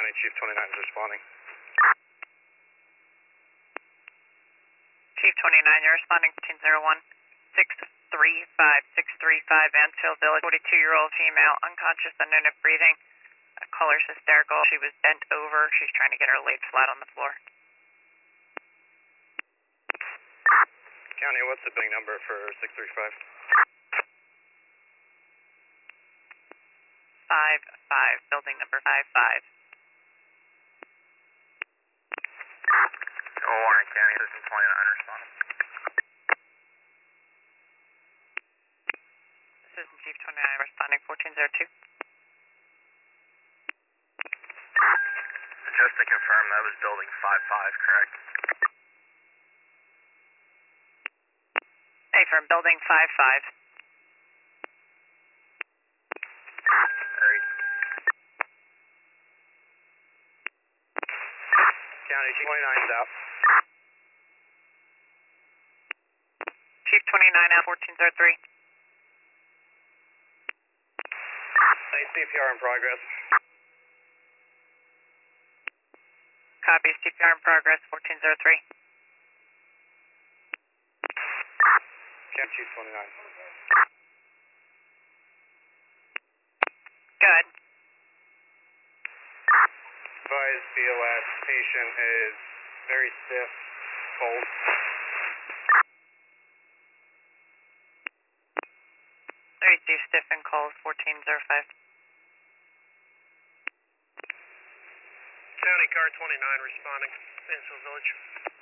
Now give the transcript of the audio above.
County, Chief 29 is responding. Chief 29, you're responding to 1001 635 Mansfield Village. 42-year-old female, unconscious, unknown of breathing. Caller's hysterical. She was bent over. She's trying to get her legs flat on the floor. County, what's the billing number for 635? 55, building number 55. Warren County, System 29 responding. System Chief 29 responding 1402. Just to confirm, that was building 55, correct? Hey, from building 55. Great. County, Chief 29 is out. Chief 29 out 1403. CPR in progress. Copy, CPR in progress 1403. Camp Chief 29. Good. Advise BOS patient is very stiff, cold. Very deep, stiff and cold 1405. County Car 29 responding, Mansfield Village.